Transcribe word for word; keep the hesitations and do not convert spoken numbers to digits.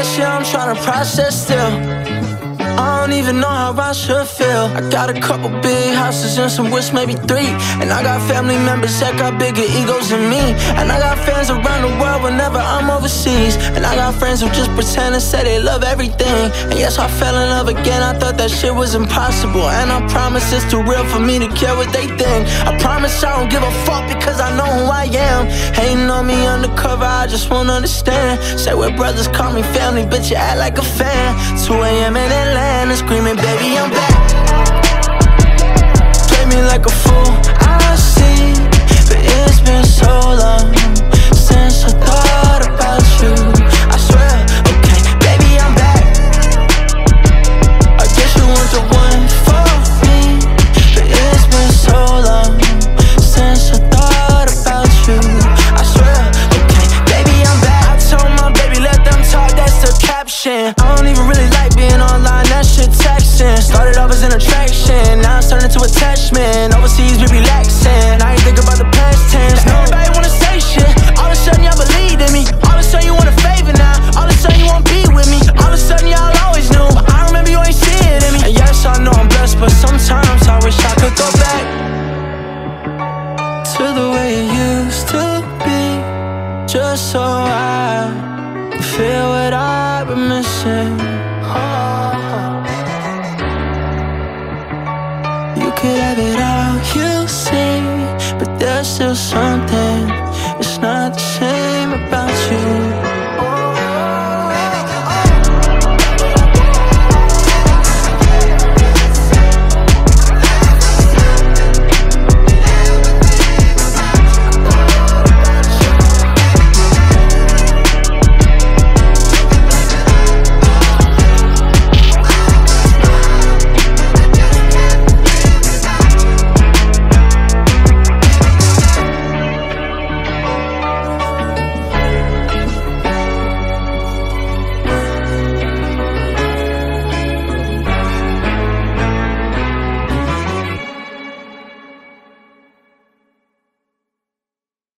that shit I'm tryna process still. I don't even know how I should feel. I got a couple big houses and some wish, maybe three. And I got family members that got bigger egos than me. And I got fans around the world whenever I'm overseas. And I got friends who just pretend and say they love everything. And yes, I fell in love again, I thought that shit was impossible. And I promise it's too real for me to care what they think. I promise I don't give a fuck because I know who I am. Hating on me undercover, I just won't understand. Say we're brothers, call me family, bitch, you act like a fan. Two A M in Atlanta, screaming, baby, I'm back. Play me like a fool, I see. But it's been so long since I thought about you. I swear, okay, baby, I'm back. I guess you weren't the one for me. But it's been so long since I thought about you. I swear, okay, baby, I'm back. I told my baby, let them talk, that's the caption. I don't even really like being online, that shit texting. Started off as an attraction, now it's turned into attachment. Overseas, we relaxing, I ain't think about the past tense. Now everybody wanna say shit, all of a sudden y'all believed in me. All of a sudden you want a favor now, all of a sudden you wanna be with me. All of a sudden y'all always knew, but I remember you ain't see it in me. And yes, I know I'm blessed, but sometimes I wish I could go back to the way it used to be, just so I can feel what I've been missing. Oh. You could have it all, you see, but there's still something, it's not the same.